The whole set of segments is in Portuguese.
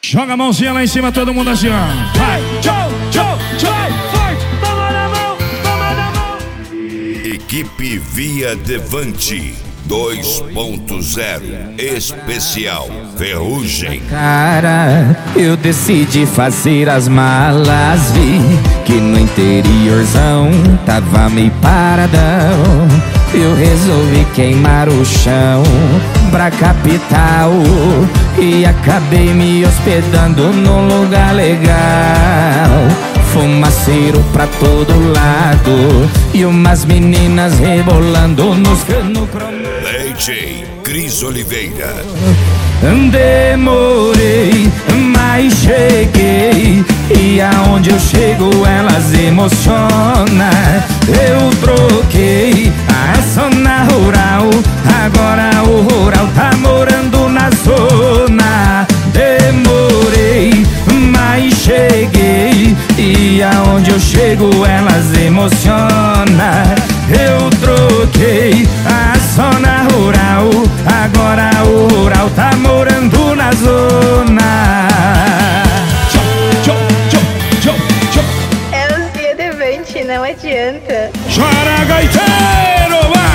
Joga a mãozinha lá em cima, todo mundo assim, ó. Vai, tchau, tchau, tchau, forte, toma na mão, toma na mão. Equipe Via Devante 2.0 Especial Ferrugem. Cara, eu decidi fazer as malas, vi que no interiorzão tava meio paradão. Eu resolvi queimar o chão pra capital e acabei me hospedando num lugar legal. Fumaceiro pra todo lado e umas meninas rebolando nos canos cromados. DJ Cris Oliveira. Demorei, mas cheguei, e aonde eu chego elas emocionam. Eu troquei a zona rural, agora o rural tá morando na zona. Demorei, mas cheguei, e aonde eu chego elas emocionam. Eu troquei a zona rural, agora o rural tá morando na zona. É os Via Devante, não adianta. Chora, gaiteiro, vá!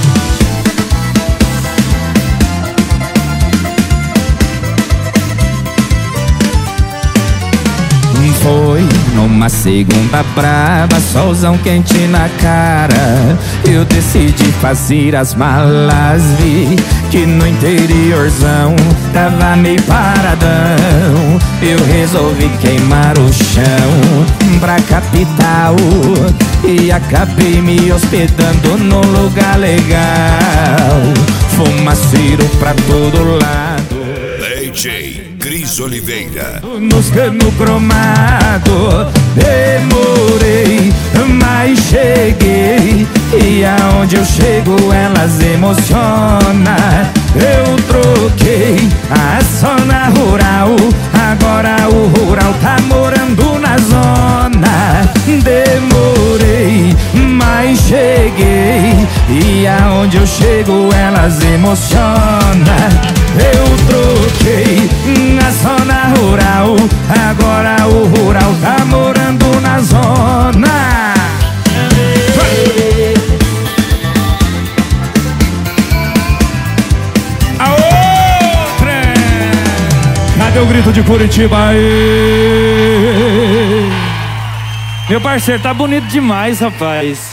Foi numa segunda brava, solzão quente na cara. Eu decidi fazer as malas, vi que no interiorzão tava meio paradão. Eu resolvi queimar o chão pra capital e acabei me hospedando num lugar legal. Fumaceiro pra todo lado, DJ Cris Oliveira. nos canos cromados. Demorei, mas cheguei, e aonde eu chego elas emocionam. Eu troquei a zona rural, agora o rural tá morando na zona. Demorei, mas cheguei, e aonde eu chego elas emocionam. Eu troquei a zona rural, agora o rural tá morando na zona. A outra! Cadê o grito de Curitiba aí? Meu parceiro, tá bonito demais, rapaz.